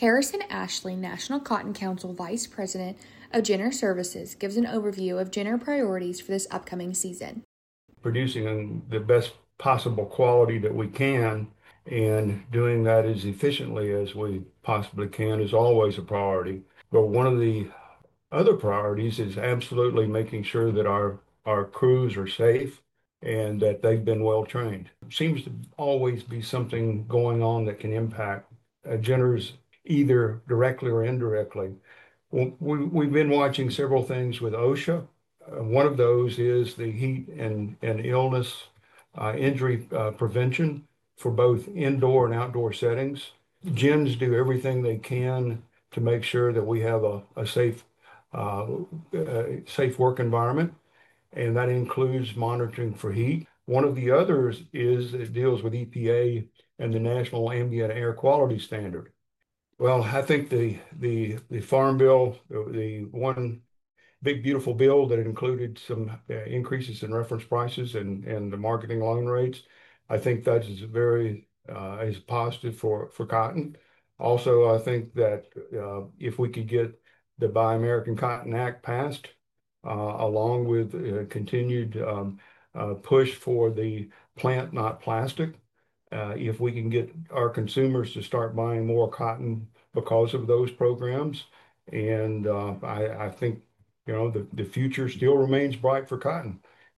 Harrison Ashley, National Cotton Council Vice President of Jenner Services, gives an overview of Jenner priorities for this upcoming season. Producing in the best possible quality that we can and doing that as efficiently as we possibly can is always a priority. But one of the other priorities is absolutely making sure that our crews are safe and that they've been well trained. Seems to always be something going on that can impact Jenners either directly or indirectly. Well, we've been watching several things with OSHA. One of those is the heat and illness injury prevention for both indoor and outdoor settings. Gyms do everything they can to make sure that we have a uh, safe work environment, and that includes monitoring for heat. One of the others is it deals with EPA and the National Ambient Air Quality Standard. Well, I think the Farm Bill, the one big beautiful bill that included some increases in reference prices and the marketing loan rates, I think that is positive for cotton. Also, I think that if we could get the Buy American Cotton Act passed, along with continued push for the plant, not plastic. If we can get our consumers to start buying more cotton because of those programs, and I think the future still remains bright for cotton.